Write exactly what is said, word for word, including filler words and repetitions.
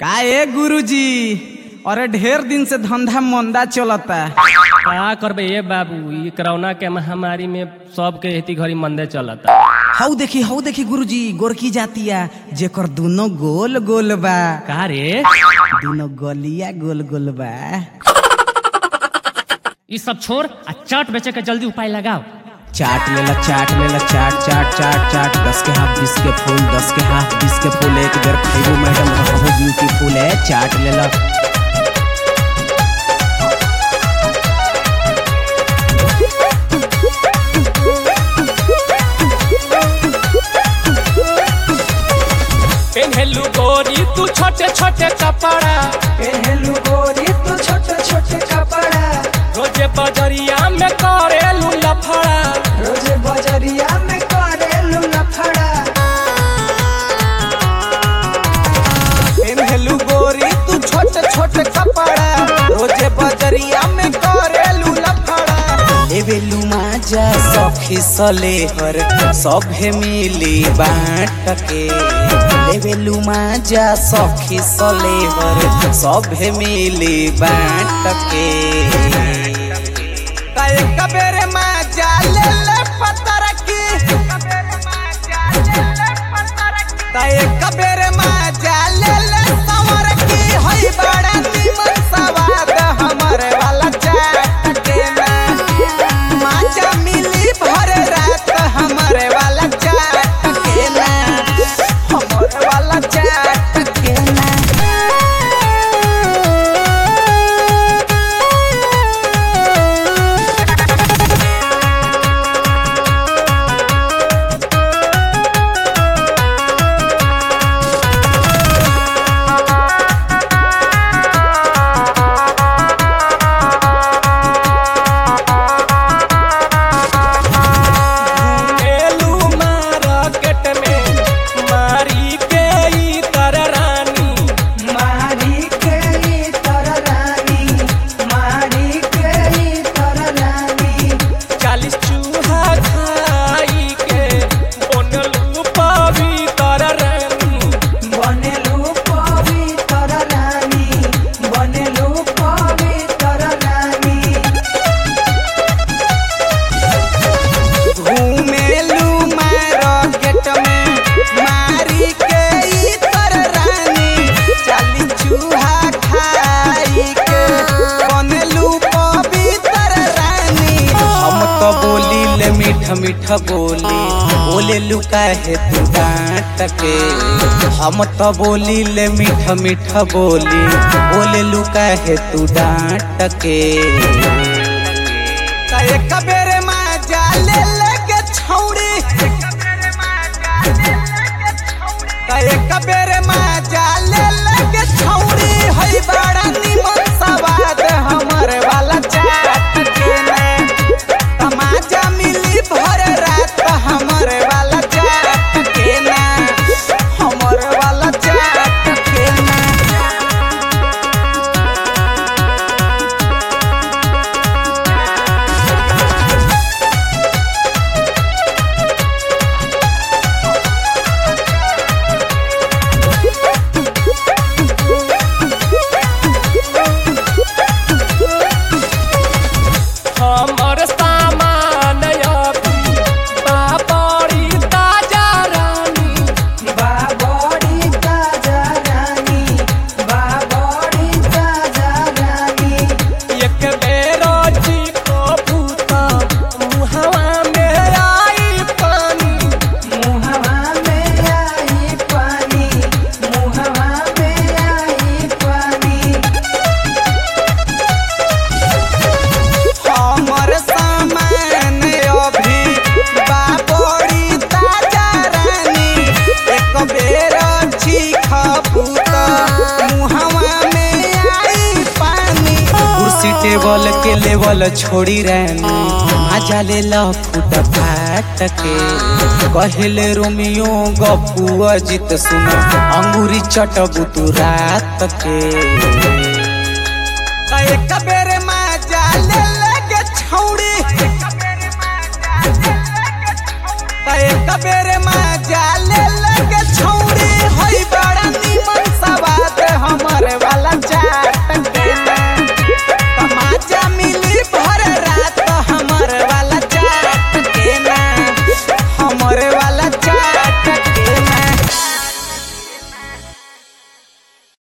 का ए गुरुजी, अरे ढेर दिन से धंधा मंदा चलता। का करबे ये बाबू, ई कोरोना के महामारी में सबके एती घड़ी मंदे चलता। हऊ देखी हऊ देखी गुरुजी, गोरकी जातिया जेकर दोनों गोल गोल बा। का रे? दोनों गलिया गोल गोल बा। ई सब छोड़ आ चाट बेचे के जल्दी उपाय लगाओ। चाट लेला चाट लेला चाट चाट चाट चाट दस के हाथ बीस के फूल, दस के हाथ बीस के फूल, एक बेर खैबू मैडम बहुत ब्यूटीफुल है। चाट लेला पहनलू गोरी तू छोटे छोटे कपड़ा, पहनलू गोरी तू छोटे छोटे कपड़ा, रोजे बजरिया में करेलू लफड़ा, रोजे बजरिया में करेलू लफड़ा। पहनलू गोरी तू छोटे छोटे कपड़ा, रोजे बजरिया में करेलू लफड़ा। लेवेलू माजा सखी सले हर सभे मिली बाँट के, लेवेलू माजा सखी सले हर सभे मिली बाँट के। एक बेरे माजा ले ले पतर की, एक बेरे माजा ले ले संवर की, हई बड़ा निमन सवाद हमरे वाला चाट के ना। माजा मिली भर रात हमरे वाला चाट के ना, हमरे वाला चाट के ना। मीठा मीठा बोली बोले लुका है तू डांट के, हम तो बोली ले मीठा मीठा बोली बोले लुका है तू डांट के। एक बेरे माजा ले लेके छौड़ी, एक बेरे माजा ले लेके छौड़ी, हई बड़ा निमन सवाद हमरे वाला चाट के ना। तमाजा मिली भर रात हमरे वाला चाट के ना, हमरे वाला चाट के ना। हमर सामान अभी बाबड़ी ताजा रानी, बाबड़ी ताजा रानी, बाबड़ी ताजा रानी। एक बेर चीखो भूता मुहवा में आई पानी, मुहवा में आई पानी, मुहवा में आई पानी। हमर सामान अभी बाबड़ी ताजा रानी, एक बेर चीखबू त मुहवा में आई पानी। कुर्सी टेबल के लेवल छोड़ी रानी, मजा ले ला फूट फाट के। कहले रोमियो गप्पू अजित सुना, अंगूरी चटबू तू रात के। एक बेरे माजा ले लेके छौड़ी, एक बेरे माजा